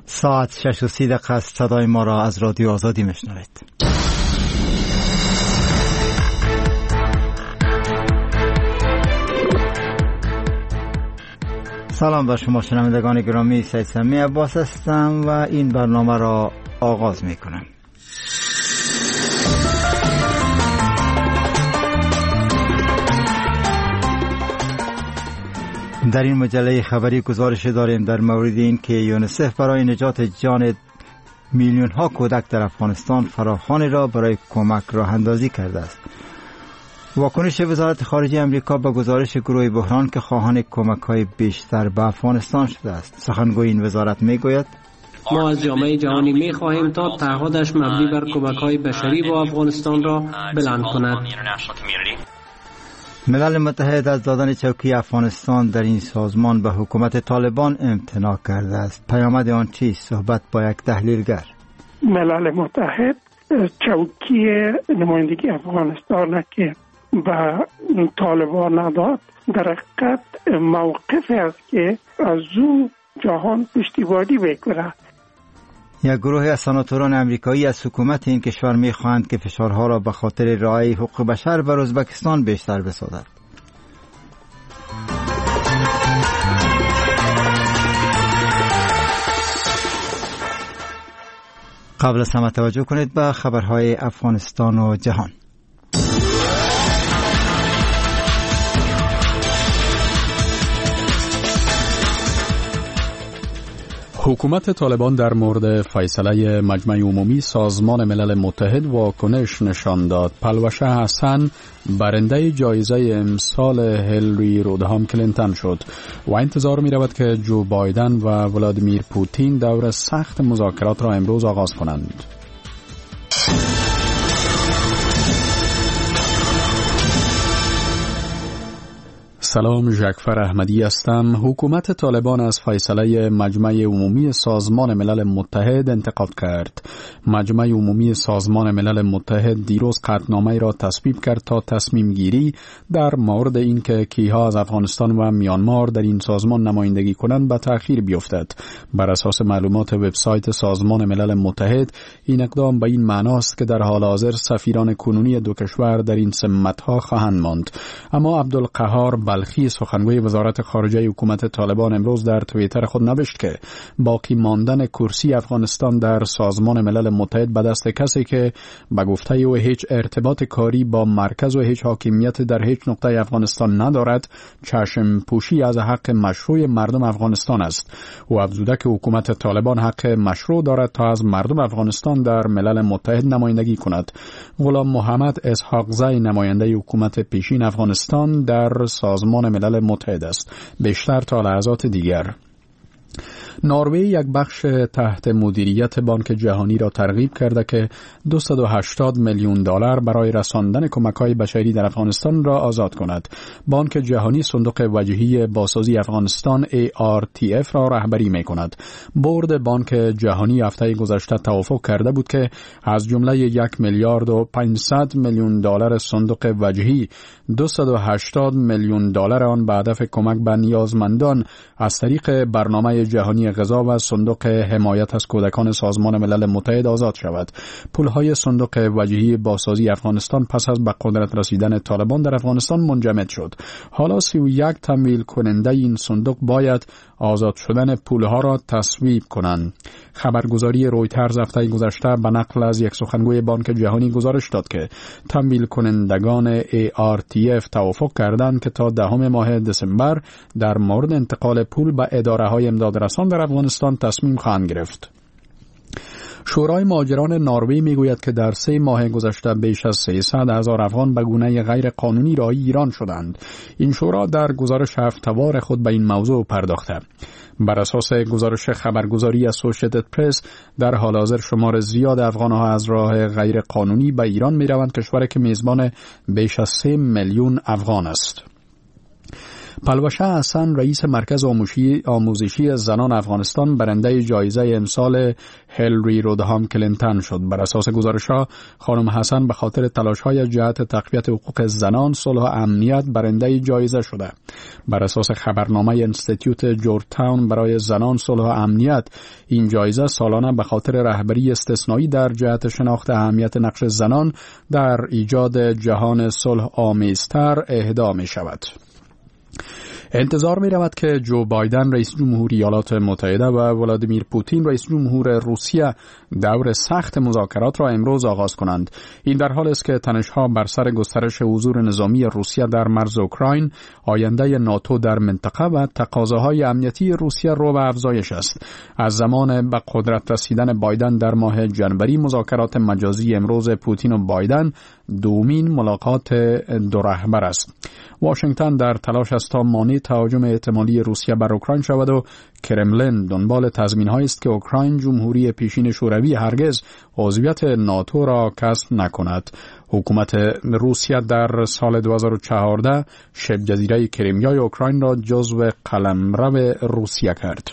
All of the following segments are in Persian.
ساعت 6:30 است. صدای ما را از رادیو آزادی میشنوید. سلام بر شما شنوندگان گرامی، سید سمی عباس هستم و این برنامه را آغاز میکنم. در این مجله خبری گزارش داریم در مورد این که یونیسف برای نجات جان میلیون ها کودک در افغانستان فراخوانی را برای کمک راه اندازی کرده است. واکنش وزارت خارجه امریکا به گزارش گروه بحران که خواهان کمک های بیشتر به افغانستان شده است. سخنگوی این وزارت میگوید ما از جامعه جهانی می‌خواهیم تا تعهدش مبنی بر کمک‌های بشری با افغانستان را بلند کند. ملل متحد از دادن چوکی افغانستان در این سازمان به حکومت طالبان امتناع کرده است. پیامد آن چیست؟ صحبت با یک تحلیلگر. ملل متحد چوکی نمایندگی افغانستان که به طالبان نداد در حقیقت موقفی است که از او جهان پشتیبانی می‌کند. یک گروه از سناتوران امریکایی از حکومت این کشور می‌خواهند که فشارها را به خاطر رعایت حقوق بشر بر ازبکستان بیشتر بسازد. قبل از همه توجه کنید به خبرهای افغانستان و جهان. حکومت طالبان در مورد فیصله مجمع عمومی سازمان ملل متحد واکنش نشان داد. پلوشه حسن برنده جایزه امسال هیلری رودهام کلینتون شد و انتظار می رود که جو بایدن و ولادیمیر پوتین دور سخت مذاکرات را امروز آغاز کنند. سلام، جعفر احمدی هستم. حکومت طالبان از فیصله مجمع عمومی سازمان ملل متحد انتقاد کرد. مجمع عمومی سازمان ملل متحد دیروز قطعنامه‌ای را تصویب کرد تا تصمیم گیری در مورد اینکه کیها از افغانستان و میانمار در این سازمان نمایندگی کنند به تأخیر بیفتد. بر اساس معلومات وبسایت سازمان ملل متحد این اقدام به این معناست که در حال حاضر سفیران کنونی دو کشور در این سمت‌ها خواهند ماند. اما عبدالقهار بلخی سخنگوی وزارت خارجه حکومت طالبان امروز در توییتر خود نوشت که باقی ماندن کرسی افغانستان در سازمان ملل متحد به دست کسی که به گفته او هیچ ارتباط کاری با مرکز و هیچ حاکمیت در هیچ نقطه افغانستان ندارد، چشم پوشی از حق مشروع مردم افغانستان است. او افزوده که حکومت طالبان حق مشروع دارد تا از مردم افغانستان در ملل متحد نمایندگی کند. غلام محمد اسحاقزی نماینده حکومت پیشین افغانستان در سازمان ملل متحد است. بیشتر تا لحظات دیگر. نروژ یک بخش تحت مدیریت بانک جهانی را ترغیب کرده که 280 میلیون دلار برای رساندن کمک‌های بشری در افغانستان را آزاد کند. بانک جهانی صندوق وجهی بازسازی افغانستان ARTF را رهبری می‌کند. بورد بانک جهانی هفته گذشته توافق کرده بود که از جمله 1 میلیارد و 500 میلیون دلار صندوق وجهی 280 میلیون دلار آن به هدف کمک به نیازمندان از طریق برنامه جهانی غذا و صندوق حمایت از کودکان سازمان ملل متحد آزاد شود. پولهای صندوق وجهی بازسازی افغانستان پس از به قدرت رسیدن طالبان در افغانستان منجمد شد. حالا 31 تمویل کننده این صندوق باید آزاد شدن پولها را تصویب کنند. خبرگزاری رویترز هفته گذشته به نقل از یک سخنگوی بانک جهانی گزارش داد که تمویل کنندگان ARTF توافق کردند که تا 10 ماه دسامبر در مورد انتقال پول به اداره‌های امدادرسان در افغانستان تصمیم خواهند گرفت. شورای مهاجران نروژ میگوید که در 3 ماه گذشته بیش از 300,000 افغان به گونه غیر قانونی راه ایران شدند. این شورا در گزارش هفته‌وار خود به این موضوع پرداخته. بر اساس گزارش خبرگزاری اسوسییتد پرس در حال حاضر شمار زیاد افغان‌ها از راه غیر قانونی به ایران می‌روند، کشوری که میزبان بیش از 3 میلیون افغان است. پلوشه حسن رئیس مرکز آموزشی زنان افغانستان برنده جایزه امسال هیلری رودهام کلینتون شد. بر اساس گزارش‌ها خانم حسن به خاطر تلاش‌های جهت تقویت حقوق زنان، صلح و امنیت برنده جایزه شده. بر اساس خبرنامه انستیتوت جورج تاون برای زنان، صلح و امنیت، این جایزه سالانه به خاطر رهبری استثنایی در جهت شناخت اهمیت نقش زنان در ایجاد جهان صلح آمیزتر اهدا می شود. انتظار می رود که جو بایدن رئیس جمهور ایالات متحده و ولادیمیر پوتین رئیس جمهور روسیه دور سخت مذاکرات را امروز آغاز کنند. این در حالی است که تنش‌ها بر سر گسترش حضور نظامی روسیه در مرز اوکراین، آینده ناتو در منطقه و تقاضاهای امنیتی روسیه رو به افزایش است. از زمان به قدرت رسیدن بایدن در ماه جنوری، مذاکرات مجازی امروز پوتین و بایدن دومین ملاقات دو رهبر است. واشنگتن در تلاش است تا مانع تهاجم احتمالی روسیه بر اوکراین شود و کرملین دنبال تضمین‌هایی است که اوکراین جمهوری پیشین شوروی هرگز عضویت ناتو را کسب نکند. حکومت روسیه در سال 2014 شبه جزیره کریمیای اوکراین را جزو قلمرو روسیه کرد.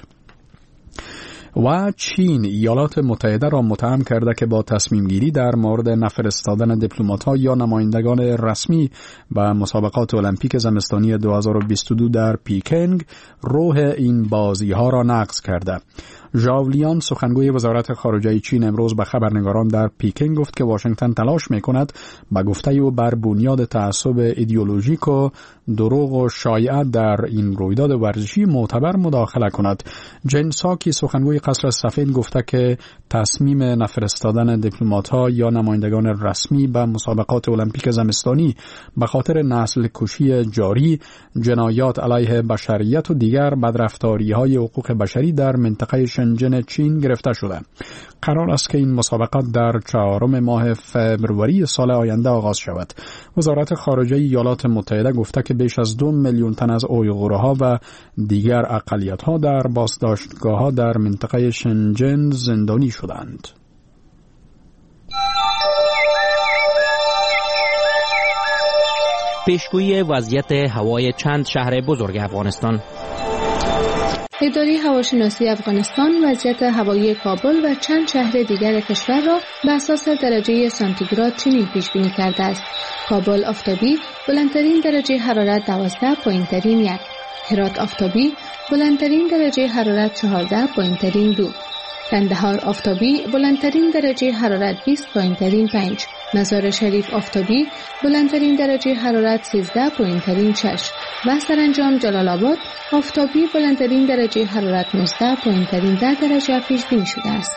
و چین ایالات متحده را متهم کرده که با تصمیم گیری در مورد نفرستادن دیپلمات‌ها یا نمایندگان رسمی به مسابقات المپیک زمستانی 2022 در پیکنگ روح این بازی‌ها را نقض کرده. ژاو لیان سخنگوی وزارت خارجه چین امروز به خبرنگاران در پیکنگ گفت که واشنگتن تلاش می‌کند به گفته او بر بنیاد تعصب ایدئولوژیک و دروغ و شایعات در این رویداد ورزشی معتبر مداخله کند. جین ساکی سخنگوی قصر سفید گفته که تصمیم نفرستادن دیپلمات‌ها یا نمایندگان رسمی به مسابقات المپیک زمستانی به خاطر نسل کشی جاری، جنایات علیه بشریت و دیگر بدرفتاری‌های حقوق بشری در منطقه شنجن چین گرفته شده. قرار است که این مسابقات در 4 ماه فوریه سال آینده آغاز شود. وزارت خارجه ایالات متحده گفته که بیش از 2 میلیون تن از اویغورها و دیگر اقلیت‌ها در بازداشتگاه‌ها در منطقه شنجن زندانی شدند. پیشگویی وضعیت هوای چند شهر بزرگ افغانستان. اداره هواشناسی افغانستان وضعیت هوایی کابل و چند شهر دیگر کشور را به اساس درجه سانتیگراد چنین پیش بینی کرده است: کابل آفتابی، بلندترین درجه حرارت 12، پایینترین 1. هرات آفتابی، بلندترین درجه حرارت 14، پایینترین 2. کندهار آفتابی، بلندترین درجه حرارت 20، پایینترین 5. مزار شریف آفتابی، بلندترین درجه حرارت 13، پایینترین 6. و سرانجام جلال آباد آفتابی، بلندترین درجه حرارت 19، پایینترین 10 درجه پیش بینی شده است.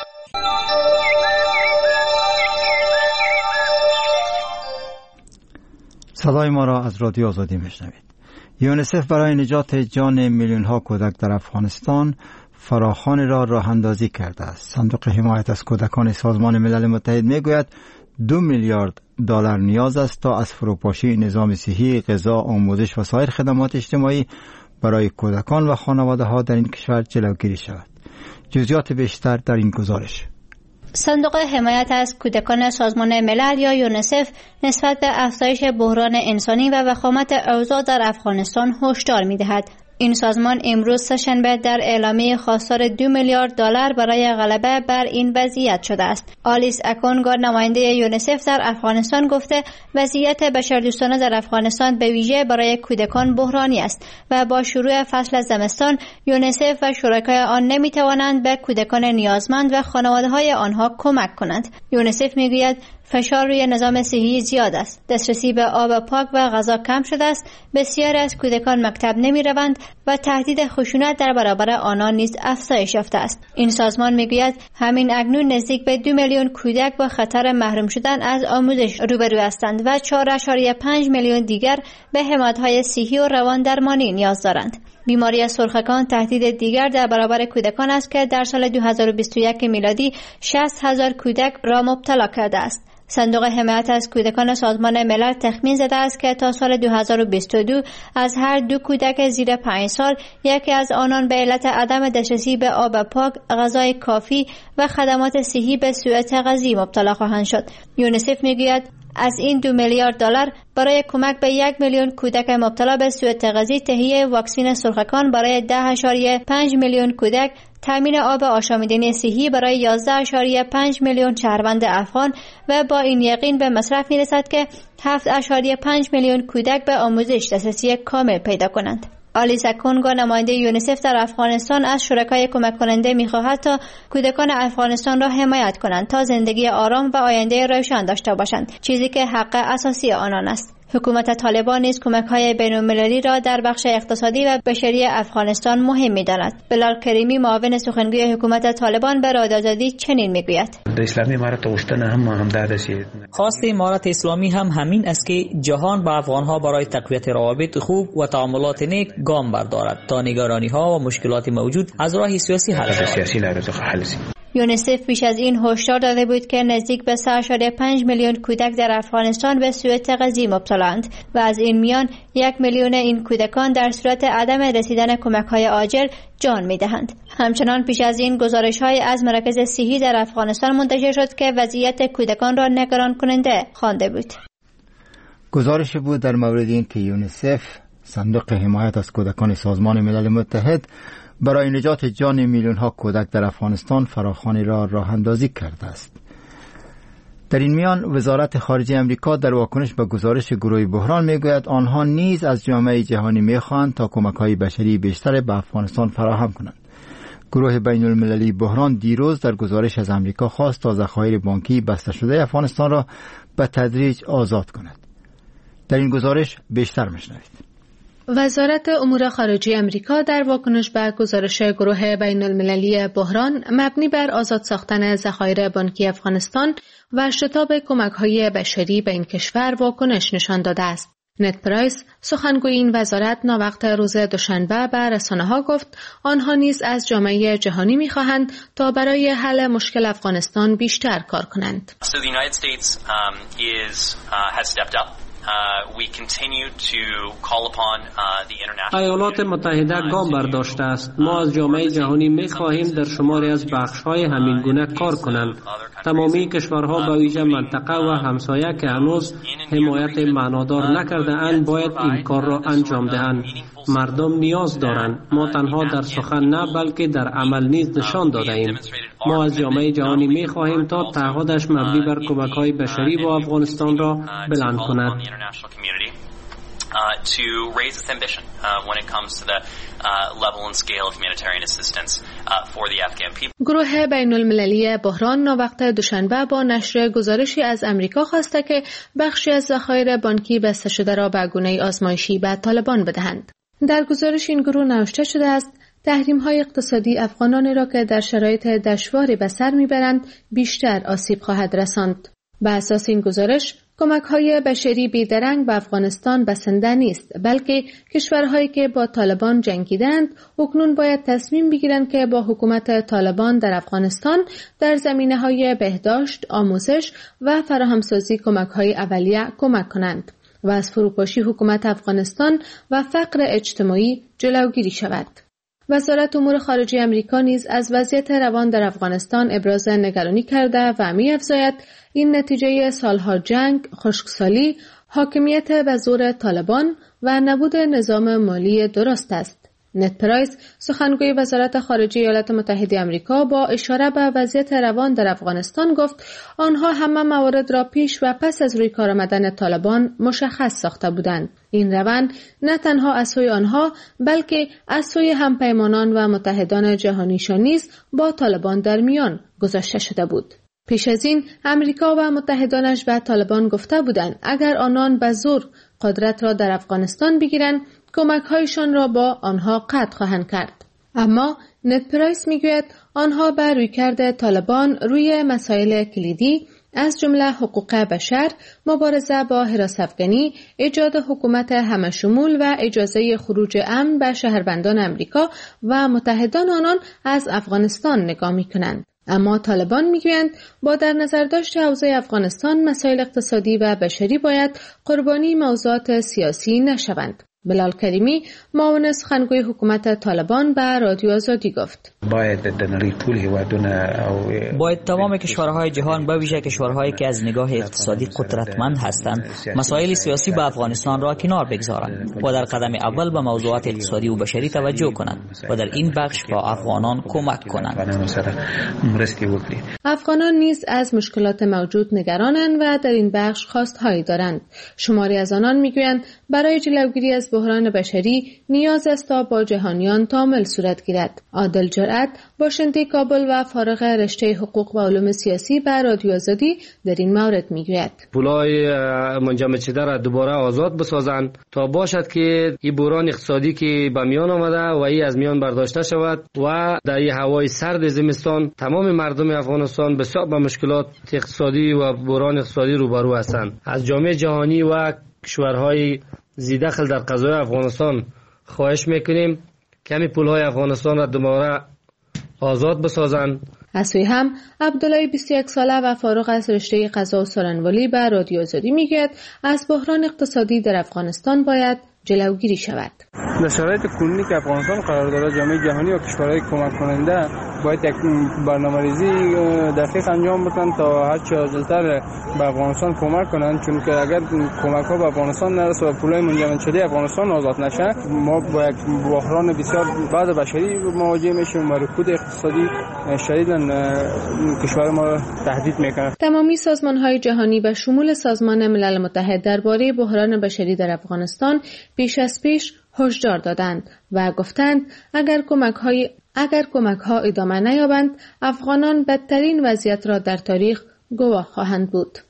صدای ما را از رادیو آزادی میشنوید. یونیسف برای نجات جان میلیون ها کودک در افغانستان فراخوان را راه اندازی کرده است. صندوق حمایت از کودکان سازمان ملل متحد میگوید 2 میلیارد دلار نیاز است تا از فروپاشی نظام صحی، غذا، آموزش و سایر خدمات اجتماعی برای کودکان و خانواده ها در این کشور جلوگیری شود. جزئیات بیشتر در این گزارش. صندوق حمایت از کودکان سازمان ملل یا یونیسف نسبت به افزایش بحران انسانی و وخامت اوضاع در افغانستان هشدار می‌دهد. این سازمان امروز سه‌شنبه در اعلامیه خواستار 2 میلیارد دلار برای غلبه بر این وضعیت شده است. آلیس اکونگا نماینده یونیسف در افغانستان گفته وضعیت بشردوستانه در افغانستان به ویژه برای کودکان بحرانی است و با شروع فصل زمستان یونیسف و شرکای آن نمی‌توانند به کودکان نیازمند و خانواده‌های آنها کمک کنند. یونیسف می‌گوید فشار روی نظام صحی زیاد است. دسترسی به آب پاک و غذا کم شده است. بسیاری از کودکان مکتب نمی روند و تهدید خشونت در برابر آنان نیز افزایش یافته است. این سازمان می گوید همین اکنون نزدیک به 2 میلیون کودک با خطر محروم شدن از آموزش روبرو هستند و 4.5 میلیون دیگر به حمایت‌های صحی و روان درمانی نیاز دارند. بیماری سرخکان تهدید دیگر در برابر کودکان است که در سال 2021 میلادی 60,000 کودک را مبتلا کرده است. صندوق حمایت از کودکان سازمان ملل تخمین زده است که تا سال 2022 از هر 2 کودک زیر 5 سال یکی از آنان به علت عدم دسترسی به آب پاک، غذای کافی و خدمات صحی به سوء تغذیه مبتلا خواهند شد. یونیسف میگوید از این 2 میلیارد دلار برای کمک به 1 میلیون کودک مبتلا به سوء تغذیه تهیه واکسن سرخکان برای 10.5 میلیون کودک، تامین آب آشامیدنی صحی برای 11.5 میلیون شهروند افغان و با این یقین به مصرف میرسد که 7.5 میلیون کودک به آموزش دسترسی کامل پیدا کنند. آلیسا کونگو نماینده یونیسف در افغانستان از شرکای کمک کننده می‌خواهد تا کودکان افغانستان را حمایت کنند تا زندگی آرام و آینده روشن داشته باشند، چیزی که حق اساسی آنان است. حکومت طالبان نیز کمک‌های بین‌المللی را در بخش اقتصادی و بشری افغانستان مهم می‌داند. بلال کریمی معاون سخنگوی حکومت طالبان به رادیو آزادی چنین می‌گوید: خواست امارت اسلامی هم همین است که جهان با افغان‌ها برای تقویت روابط خوب و تعاملات نیک گام بردارد تا نگرانی‌ها و مشکلات موجود از راه سیاسی حل شود. یونیسف پیش از این هشدار داده بود که نزدیک به 3.5 میلیون کودک در افغانستان به سوء تغذیه مبتلااند و از این میان 1 میلیون این کودکان در صورت عدم رسیدن کمک‌های عاجل جان می‌دهند. همچنان پیش از این گزارش‌های از مراکز صحی در افغانستان منتشر شد که وضعیت کودکان را نگران کننده خوانده بود. گزارش بود در مورد این که یونیسف، صندوق حمایت از کودکان سازمان ملل متحد، برای نجات جان میلیون ها کودک در افغانستان فراخوانی را راه اندازی کرده است. در این میان وزارت خارجه امریکا در واکنش به گزارش گروه بحران میگوید آنها نیز از جامعه جهانی میخواهند تا کمک‌های بشری بیشتر به افغانستان فراهم کنند. گروه بین المللی بحران دیروز در گزارش از امریکا خواست تا ذخایر بانکی بسته شده افغانستان را به تدریج آزاد کند. در این گزارش بیشتر میشنوید. وزارت امور خارجه امریکا در واکنش به گزارش گروه بین المللی بحران مبنی بر آزاد ساختن ذخایر بانکی افغانستان و شتاب کمک‌های بشری به این کشور واکنش نشان داده است. نت پرایس، سخنگوی این وزارت، ناوقت روز دوشنبه به رسانه‌ها گفت آنها نیز از جامعه جهانی می‌خواهند تا برای حل مشکل افغانستان بیشتر کار کنند. ایالات متحده گام برداشته است. ما از جامعه جهانی می خواهیم در شماری از بخش‌های همین گونه کار کنند. تمامی کشورها به ویژه منطقه و همسایه که هنوز حمایت معنادار نکرده اند باید این کار را انجام دهند. مردم نیاز دارند. ما تنها در سخن نه بلکه در عمل نیز نشان داده ایم. ما از جامعه جهانی می خواهیم تا تعهدش مبنی بر کمک‌های بشری با افغانستان را بلند کند. To raise its ambition when it comes to the level and scale of humanitarian assistance for the Afghan people. گروه بین المللی بحران ناوقت دوشنبه با نشر گزارشی از امریکا خواسته که بخشی از ذخایر بانکی بسته شده را به گونه آزمایشی به طالبان بدهند. در گزارش این گروه نوشته شده است تحریم‌های اقتصادی افغانانی را که در شرایط دشواری به سر می‌برند بیشتر آسیب خواهد رساند. به اساس این گزارش کمک‌های بشری بیدرنگ به افغانستان بسنده نیست، بلکه کشورهایی که با طالبان جنگیدند اکنون باید تصمیم بگیرند که با حکومت طالبان در افغانستان در زمینه‌های بهداشت، آموزش و فراهمسازی کمک‌های اولیه کمک کنند و از فروپاشی حکومت افغانستان و فقر اجتماعی جلوگیری شود. وزارت امور خارجه امریکا نیز از وضعیت روان در افغانستان ابراز نگرانی کرده و می‌افزاید این نتیجه سالها جنگ، خشکسالی، حاکمیت به زور طالبان و نبود نظام مالی درست است. نت پرایس، سخنگوی وزارت خارجه ایالات متحده آمریکا، با اشاره به وضعیت روان در افغانستان گفت آنها همه موارد را پیش و پس از روی کار آمدن طالبان مشخص ساخته بودند. این روند نه تنها از سوی آنها بلکه از سوی همپیمانان و متحدان جهانیشان نیز با طالبان در میان گذاشته شده بود. پیش از این امریکا و متحدانش به طالبان گفته بودند اگر آنان به زور قدرت را در افغانستان بگیرند کمک‌هایشان را با آنها قطع خواهند کرد. اما نت پرایس میگوید آنها بر رویکرد طالبان روی مسائل کلیدی از جمله حقوق بشر، مبارزه با حراس افغانی، ایجاد حکومت همه‌شمول و اجازه خروج امن به شهروندان امریکا و متحدان آنان از افغانستان نگاه می‌کنند. اما طالبان میگویند با در نظر داشت حوزه افغانستان مسائل اقتصادی و بشری باید قربانی موضوعات سیاسی نشوند. بلال کریمی معاون سخنگوی حکومت طالبان به رادیو آزادی گفت باید تمام کشورهای جهان به ویژه کشورهایی که از نگاه اقتصادی قدرتمند هستند مسائل سیاسی به افغانستان را کنار بگذارند و در قدم اول به موضوعات اقتصادی و بشری توجه کنند و در این بخش با افغانان کمک کنند. افغانان نیز از مشکلات موجود نگرانند و در این بخش خواستهایی دارند. شماری از آنان میگویند برای جلوگیری از بحران بشری نیاز است تا با جهانیان تعامل صورت گیرد. عادل جرأت باشنده کابل و فارغ رشته حقوق و علوم سیاسی به رادیو آزادی در این مورد میگوید پولای منجمد شده را دوباره آزاد بسازند تا باشد که این بحران اقتصادی که به میان آمده و این از میان برداشته شود و در این هوای سرد زمستان تمام مردم افغانستان بسیار با مشکلات اقتصادی و بحران اقتصادی روبرو هستند. از جامعه جهانی و کشورهای زیدخل در قضای افغانستان خواهش میکنیم کمی پولهای افغانستان را دوباره آزاد بسازند. از سوی هم عبدالله 21 ساله و فارغ از رشته قضا و سارنوالی به رادیو آزادی میگوید از بحران اقتصادی در افغانستان باید جلوگیری شود. در شرایط کنونی که افغانستان قرار دارد جامعه جهانی و کشورهای کمک کننده باید یک برنامه‌ریزی دقیق انجام بدن تا هر چه عاجل‌تر به افغانستان کمک کنند، چون که اگر کمک‌ها به افغانستان نرسه و پولای منجمد شده افغانستان آزاد نشه ما با یک بحران بسیار بعد بشری مواجه میشیم و رکود اقتصادی شدیداً کشور ما را تهدید میکنه. تمامی سازمان‌های جهانی به شمول سازمان ملل متحد درباره بحران بشری در افغانستان پیش از پیش هشدار دادند و گفتند اگر کمک‌ها ادامه نیابند افغانان بدترین وضعیت را در تاریخ گواه خواهند بود.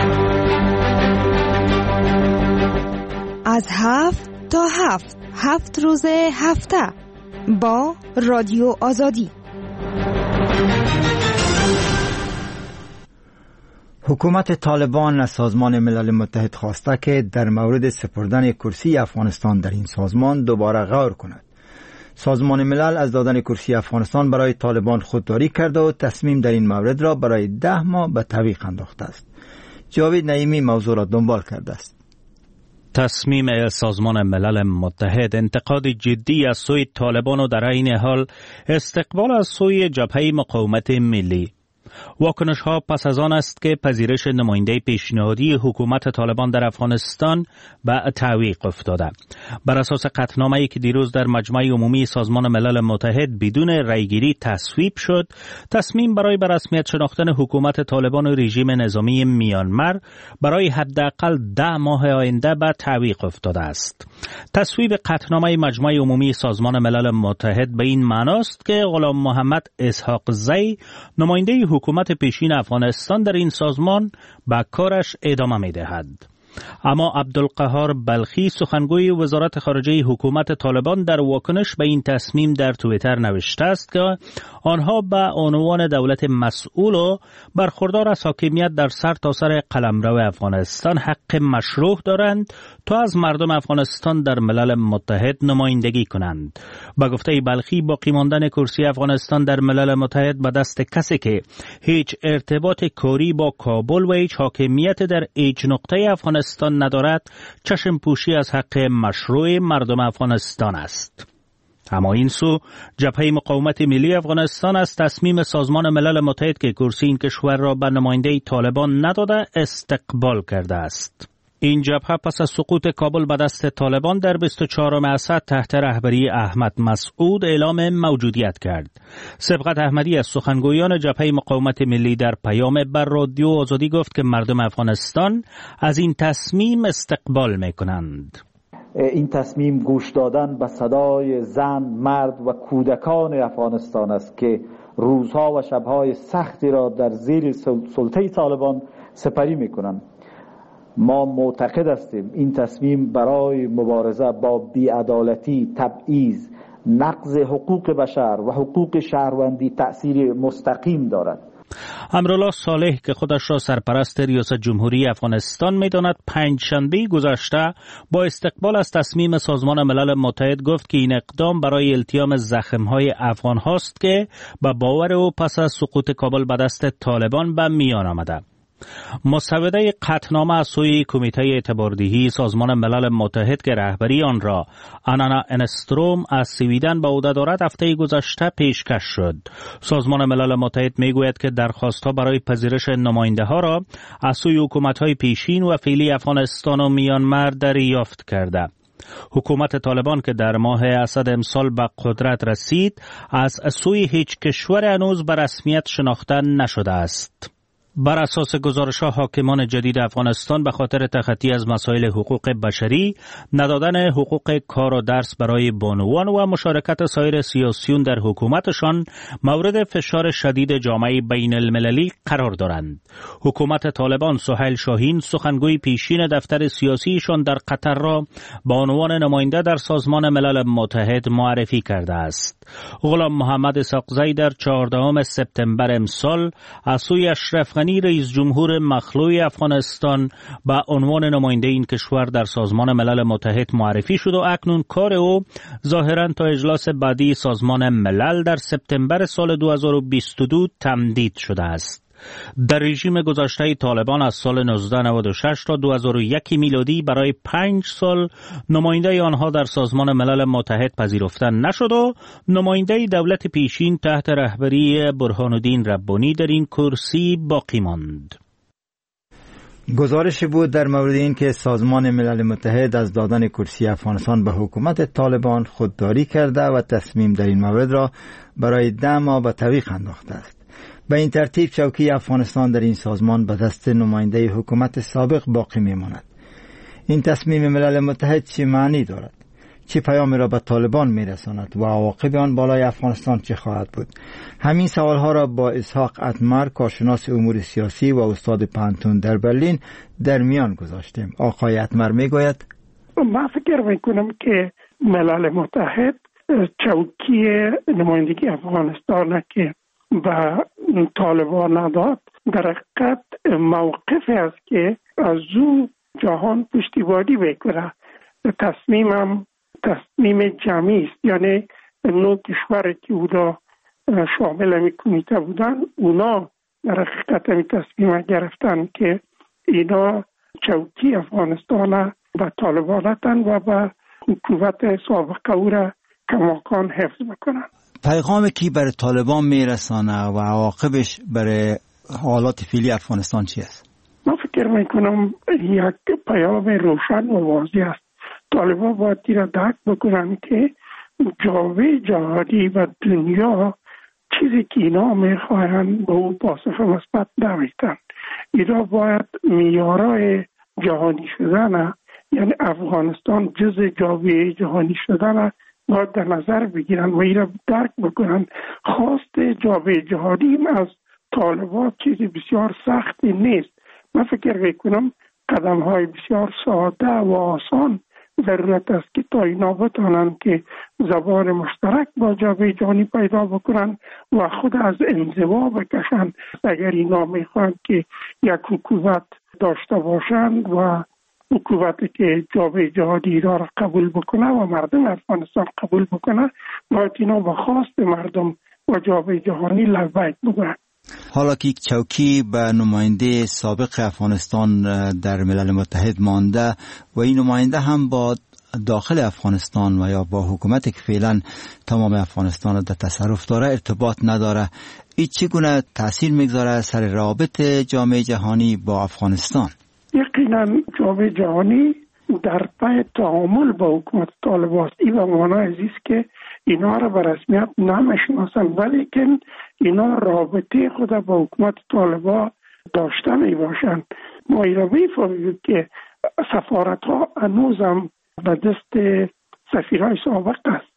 از 7 تا 7 روز هفته با رادیو آزادی. حکومت طالبان از سازمان ملل متحد خواسته که در مورد سپردن کرسی افغانستان در این سازمان دوباره غور کند. سازمان ملل از دادن کرسی افغانستان برای طالبان خودداری کرده و تصمیم در این مورد را برای 10 ماه به تعویق انداخته است. جاوید نعیمی موضوع را دنبال کرده است. تصمیم سازمان ملل متحد انتقاد جدی از سوی طالبان و در این حال استقبال از سوی جبهه مقاومت ملی. واکنش ها پس از آن است که پذیرش نماینده پیشنهادی حکومت طالبان در افغانستان به تعویق افتاده. بر اساس قطعنامه‌ای که دیروز در مجمع عمومی سازمان ملل متحد بدون رأیگیری تصویب شد، تصمیم برای به رسمیت شناختن حکومت طالبان و رژیم نظامی میانمار برای حداقل 10 ماه آینده به تعویق افتاده است. تصویب قطعنامه مجمع عمومی سازمان ملل متحد به این معناست که غلام محمد اسحاق زی نماینده حکومت پیشین افغانستان در این سازمان به کارش ادامه می‌دهد. اما عبدالقهار بلخی سخنگوی وزارت خارجه حکومت طالبان در واکنش به این تصمیم در توییتر نوشته است که آنها به عنوان دولت مسئول و برخوردار از حاکمیت در سرتاسر قلمرو افغانستان حق مشروع دارند تا از مردم افغانستان در ملل متحد نمایندگی کنند. با گفته بلخی باقی ماندن کرسی افغانستان در ملل متحد به دست کسی که هیچ ارتباط کاری با کابل و هیچ حاکمیت در هیچ نقطه افغانستان ندارد چشم پوشی از حق مشروع مردم افغانستان است. اما این سو جبهه مقاومت ملی افغانستان از تصمیم سازمان ملل متحد که کرسی این کشور را به نماینده طالبان نداده استقبال کرده است. این جبهه پس از سقوط کابل به دست طالبان در 24 اسد تحت رهبری احمد مسعود اعلام موجودیت کرد. سبقت احمدی از سخنگویان جبهه مقاومت ملی در پیام بر رادیو آزادی گفت که مردم افغانستان از این تصمیم استقبال می‌کنند. این تصمیم گوش دادن به صدای زن، مرد و کودکان افغانستان است که روزها و شبهای سختی را در زیر سلطه طالبان سپری می‌کنند. ما معتقد هستیم این تصمیم برای مبارزه با بی‌عدالتی، تبعیض، نقض حقوق بشر و حقوق شهروندی تأثیر مستقیم دارد. امرالله صالح که خودش را سرپرست ریاست جمهوری افغانستان می‌داند پنجشنبه گذشته با استقبال از تصمیم سازمان ملل متحد گفت که این اقدام برای التیام زخم‌های افغان هاست که به باور او پس از سقوط کابل به دست طالبان به میان آمده. مسوده قطعنامه از سوی کمیته اعتباردهی سازمان ملل متحد که رهبری آن را آنانا انستروم از سویدن به عهده دارد هفته گذشته پیشکش شد. سازمان ملل متحد میگوید که درخواست‌ها برای پذیرش نماینده ها را از سوی حکومت‌های پیشین و فعلی افغانستان و میانمار دریافت کرده. حکومت طالبان که در ماه اسد امسال به قدرت رسید از سوی هیچ کشور هنوز به رسمیت شناخته نشده است. بر اساس گزارش‌ها حاکمان جدید افغانستان به خاطر تخطی از مسائل حقوق بشری، ندادن حقوق کار و درس برای بانوان و مشارکت سایر سیاسیون در حکومتشان مورد فشار شدید جامعه بین المللی قرار دارند. حکومت طالبان سهیل شاهین سخنگوی پیشین دفتر سیاسیشان در قطر را به عنوان نماینده در سازمان ملل متحد معرفی کرده است. غلام محمد اسحاقزی در 14 سپتامبر امسال از سوی اشرف غنی رئیس جمهور مخلوع افغانستان به عنوان نماینده این کشور در سازمان ملل متحد معرفی شد و اکنون کار او ظاهراً تا اجلاس بعدی سازمان ملل در سپتامبر سال 2022 تمدید شده است. در رژیم گذشته طالبان از سال 1996 تا 2001 میلادی برای 5 سال نماینده آنها در سازمان ملل متحد پذیرفته نشد و نماینده دولت پیشین تحت رهبری برهان الدین ربانی در این کرسی باقی ماند. گزارش بود در مورد این که سازمان ملل متحد از دادن کرسی افغانستان به حکومت طالبان خودداری کرده و تصمیم در این مورد را برای 10 ماه به تعویق انداخته است. به این ترتیب چوکی افغانستان در این سازمان به دست نماینده حکومت سابق باقی میماند. این تصمیم ملل متحد چه معنی دارد؟ چه پیامی را به طالبان میرساند و عواقب آن بالای افغانستان چه خواهد بود؟ همین سوالها را با اسحاق اتمر، کارشناس امور سیاسی و استاد پانتون در برلین در میان گذاشتیم. آقای اتمر میگوید: من فکر میکنم که ملل متحد چوکی نمایندگی افغانستان که به طالبان نداد در حقیقت موقفی است که از او جهان پشتیبانی بکنه. تصمیم جمعی است، یعنی 9 کشور که اونا شامل می کمیته بودن، اونا در حقیقت می تصمیم گرفتن که اینا چوکی افغانستان به طالبان ندن و به حکومت سابقه او را کماکان حفظ بکنن. پیغامی که برای طالبان میرسانه و عواقبش برای حالات فعلی افغانستان چی است؟ من فکر میکنم یک پیام روشن و واضح است. طالبان باید را درک بکنن که جامعه جهانی و دنیا چیزی که اینا میخواهند به اون پاسخ مثبت نمیدن. اینا باید معیارهای جهانی شدن، یعنی افغانستان جزء جامعه جهانی شدن باید در نظر بگیرن و این را درک بکنن. خواست جامعه جهانی از طالبان چیزی بسیار سختی نیست. من فکر میکنم قدم های بسیار ساده و آسان ضرورت است که تا اینا بتانن که زبان مشترک با جامعه جهانی پیدا بکنن و خود از انزوا بکشن. اگر اینا میخوان که یک حکومت داشته باشند و حکومتی که جامعه جهانی را قبول بکنه و مردم افغانستان قبول بکنه، باید اینا با خواست مردم و جامعه جهانی لبیک بگویند. حالا که چوکی به نماینده سابق افغانستان در ملل متحد مانده و این نماینده هم با داخل افغانستان و یا با حکومتی که فعلا تمام افغانستان را در تصرف داره ارتباط نداره، این چگونه تاثیر میگذاره سر رابط جامعه جهانی با افغانستان؟ یقینا جامعه جهانی در پی تعامل با حکومت طالبان است. این به معنای عزیز که اینا را به رسمیت نمیشناسند، ولیکن اینا رابطه خود با حکومت طالبان داشته می باشند. ما این را میفهمیم که سفارت ها هنوزم به دست سفیرهای سابق است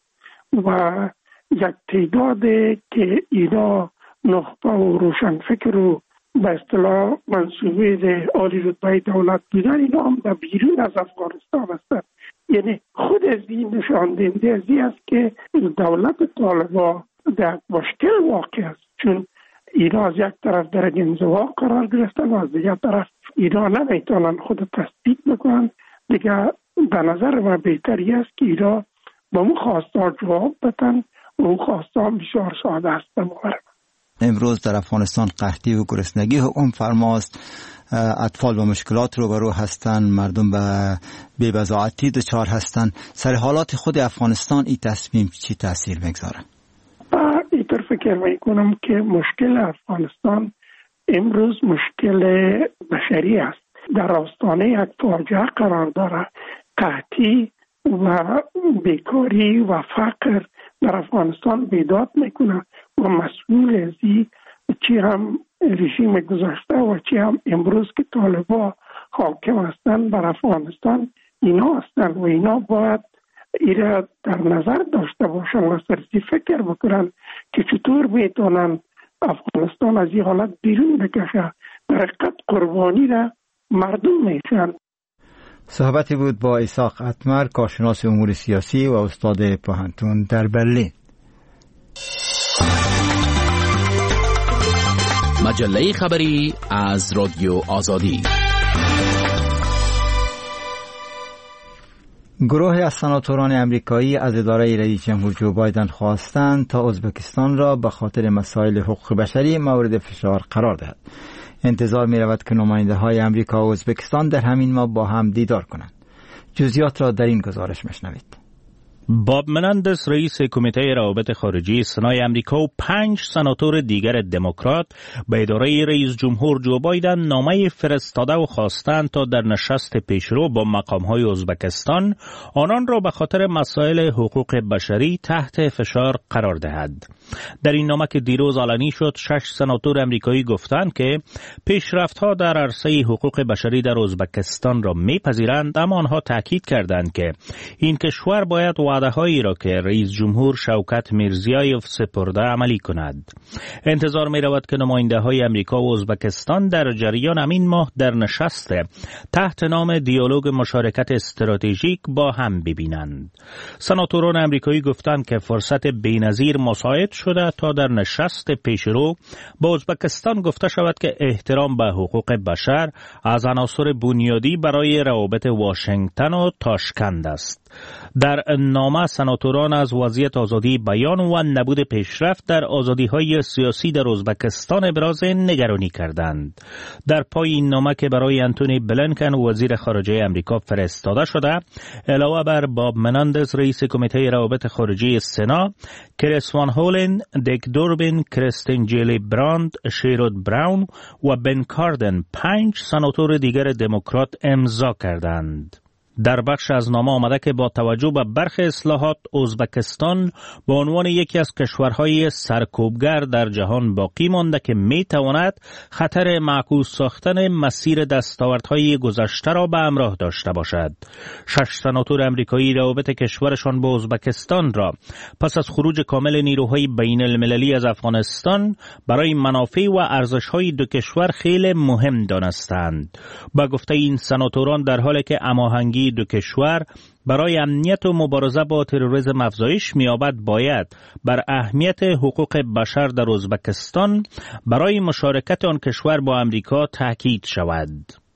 و یک تعداد که اینا نخبه و روشنفکر و به اصطلاح منصوبه عالی رتبه دولت بودن، اینا هم در بیرون از افغانستان هستند. یعنی خود از این نشان دهنده از این است که دولت طالبان در مشکل واقع است، چون اینا از یک طرف در انزوا قرار گرفتن و از دیگر طرف اینا نمیتونن خود تصدیق بکنن. دیگه به نظر من بهتری است که اینا با اون خواسته جواب بدن و اون خواسته بسیار ساده است. امروز در افغانستان قحطی و گرسنگی حکم فرماست. اطفال با مشکلات روبرو هستند، مردم به بی‌بضاعتی دچار هستند. سر حالات خود افغانستان این تصمیم چی تاثیر میگذاره؟ اینطور فکر میکنم که مشکل افغانستان امروز مشکل بشری است، در آستانه یک فاجعه قرار داره. قحطی و بیکاری و فقر در افغانستان بیداد میکنه و مسئول ازی چی هم رژیم گذشته و چی هم امروز که طالبان حاکم هستند بر افغانستان اینا هستند و اینا باید ایره در نظر داشته باشن و سرسی فکر بکنن که چطور میتونن افغانستان از این حالت بیرون بکشه. در حقیقت قربانی را مردم میشن. صحبتی بود با اسحاق اتمر، کارشناس امور سیاسی و استاد پوهنتون در برلین. مجله خبری از رادیو آزادی. گروه از سناتوران امریکایی از اداره رئیس جمهور جو بایدن خواستند تا ازبکستان را به خاطر مسائل حقوق بشری مورد فشار قرار دهد. انتظار می رود که نماینده های امریکا و ازبکستان در همین ماه با هم دیدار کنند. جزئیات را در این گزارش مشنوید. باب منندس رئیس کمیته روابط خارجی سنای امریکا و 5 سناتور دیگر دموکرات به اداره رئیس جمهور جو بایدن نامه فرستاده و خواستند تا در نشست پیشرو با مقام‌های ازبکستان آنان را به خاطر مسائل حقوق بشری تحت فشار قرار دهد. در این نامه که دیروز علنی شد، 6 سناتور امریکایی گفتند که پیشرفت‌ها در عرصه حقوق بشری در ازبکستان را می‌پذیرند، اما آنها تاکید کردند که این کشور باید وعده‌هایی را که رئیس جمهور شوکت میرزیایوف سپرده عملی کند. انتظار می‌رود که نماینده‌های امریکا و ازبکستان در جریان همین ماه در نشست تحت نام دیالوگ مشارکت استراتژیک با هم ببینند. سناتوران امریکایی گفتند که فرصت بی‌نظیر مساعد شده تا در نشست پیشرو با ازبکستان گفته شود که احترام به حقوق بشر از عناصر بنیادی برای روابط واشنگتن و تاشکند است. در نامه سناتوران از وضعیت آزادی بیان و نبود پیشرفت در آزادی‌های سیاسی در ازبکستان ابراز نگرانی کردند. در پای این نامه که برای انتونی بلینکن وزیر خارجه امریکا فرستاده شده، علاوه بر باب منندز رئیس کمیته روابط خارجی سنا، کریس وان هولن، دیک دوربین، کریستین جیلی براند، شیرود براون و بن کاردن 5 سناتور دیگر دموکرات امضا کردند. در بخش از نامه آمده که با توجه به برخی اصلاحات ازبکستان به عنوان یکی از کشورهای سرکوبگر در جهان باقی مانده که می تواند خطر معکوس ساختن مسیر دستاوردهای گذشته را به همراه داشته باشد. 6 سناتور امریکایی روابط کشورشان با ازبکستان را پس از خروج کامل نیروهای بین المللی از افغانستان برای منافع و ارزش‌های دو کشور خیلی مهم دانستند. با گفته این سناتوران، در حالی که هماهنگی دو کشور برای امنیت و مبارزه با تروریسم افزایش می‌یابد، باید بر اهمیت حقوق بشر در ازبکستان برای مشارکت آن کشور با امریکا تاکید شود.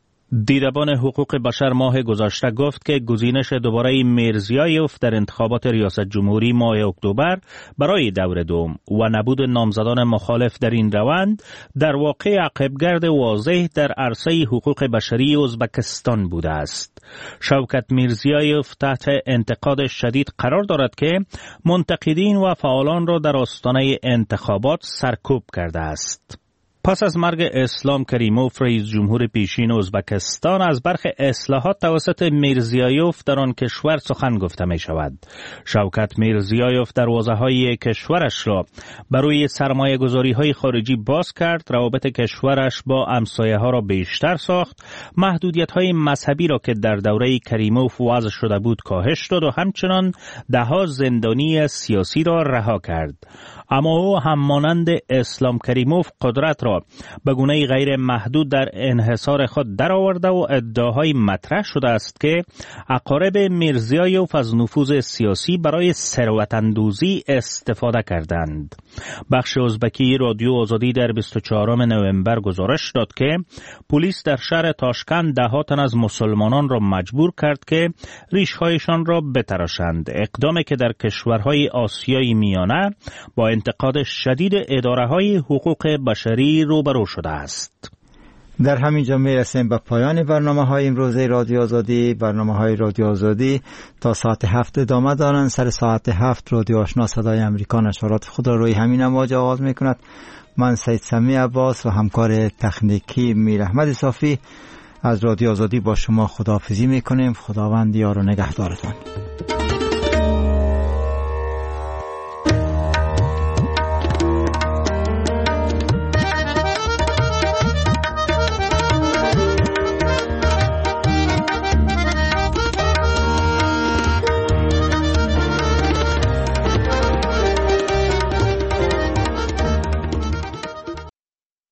دیدبان حقوق بشر ماه گذشته گفت که گزینش دوباره میرزیایوف در انتخابات ریاست جمهوری ماه اکتبر برای دور دوم و نبود نامزدان مخالف در این روند در واقع عقبگرد واضح در عرصه حقوق بشری ازبکستان بوده است. شوکت میرزیایوف تحت انتقاد شدید قرار دارد که منتقدین و فعالان را در آستانه انتخابات سرکوب کرده است. پس از مرگ اسلام کریموف رئیس جمهور پیشین ازبکستان، از برخی اصلاحات توسط میرزیایوف در آن کشور سخن گفته می شود. شوکت میرزیایوف دروازه‌های کشورش را برای سرمایه گذاری های خارجی باز کرد، روابط کشورش با همسایه ها را بیشتر ساخت، محدودیت های مذهبی را که در دوره کریموف وضع شده بود کاهش داد و همچنان دهها زندانی سیاسی را رها کرد. اما او هم مانند اسلام کریموف قدرت را به گونه غیر محدود در انحصار خود درآورده و ادعاهای مطرح شده است که اقارب میرزیایوف از نفوذ سیاسی برای ثروت‌اندوزی استفاده کردند. بخش ازبکی رادیو آزادی در 24 نوامبر گزارش داد که پلیس در شهر تاشکند ده‌ها تن از مسلمانان را مجبور کرد که ریش‌هایشان را بتراشند، اقدامی که در کشورهای آسیای میانه با انتقاد شدید اداره‌های حقوق بشری روبرو شده است. در همین جا میرسیم به پایان برنامه‌های امروزه رادیو آزادی. برنامه‌های رادیو آزادی تا ساعت 7 ادامه دارند. سر ساعت 7 رادیو آشنا صدای امریکا نشرات خود را روی همین امواج آغاز می‌کند. من سید سمی عباس و همکار تکنیکی میر احمد صافی از رادیو آزادی با شما خداحافظی می‌کنیم. خداوند یار و نگهدارتان.